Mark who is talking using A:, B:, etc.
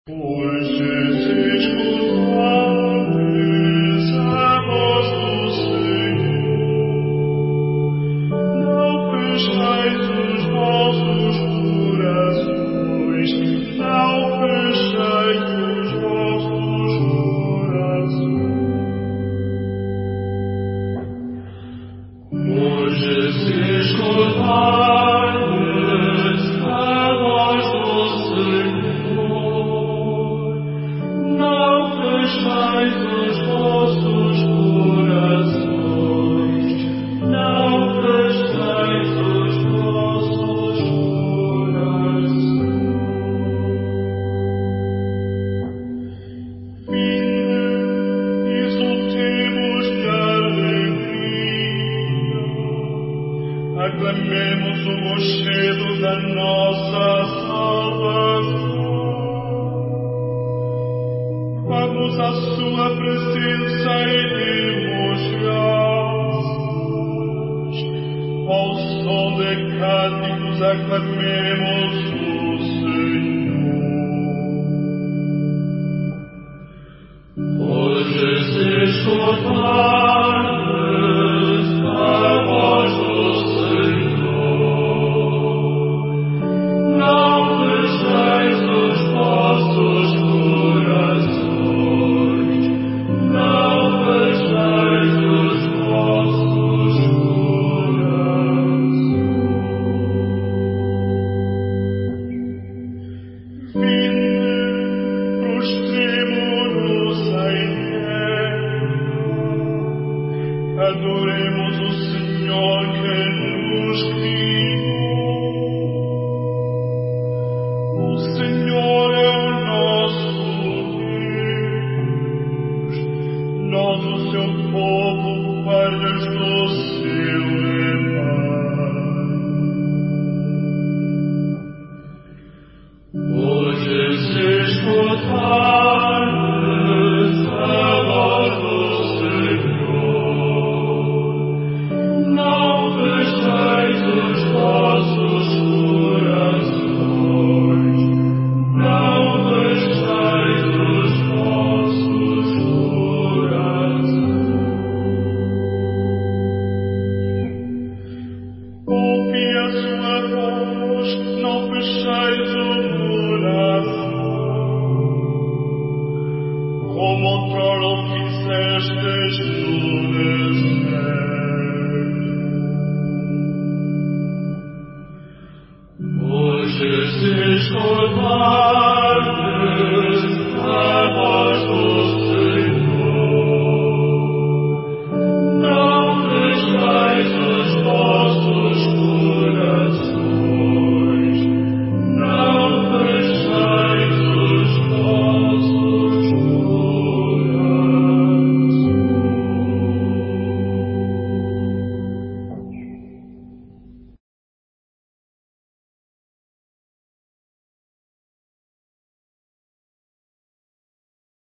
A: Hoje se escutais a voz do Senhor, não fechais os vossos corações, não fechais os vossos corações. Hoje se escutais a voz do Senhor, não fechais os vossos corações, não fechais os vossos corações. Vinde, exultemos de alegria, aclamemos o rochedo da nossa salvação. Vamos à sua presença e demos graças. Ao som de cânticos aclamemos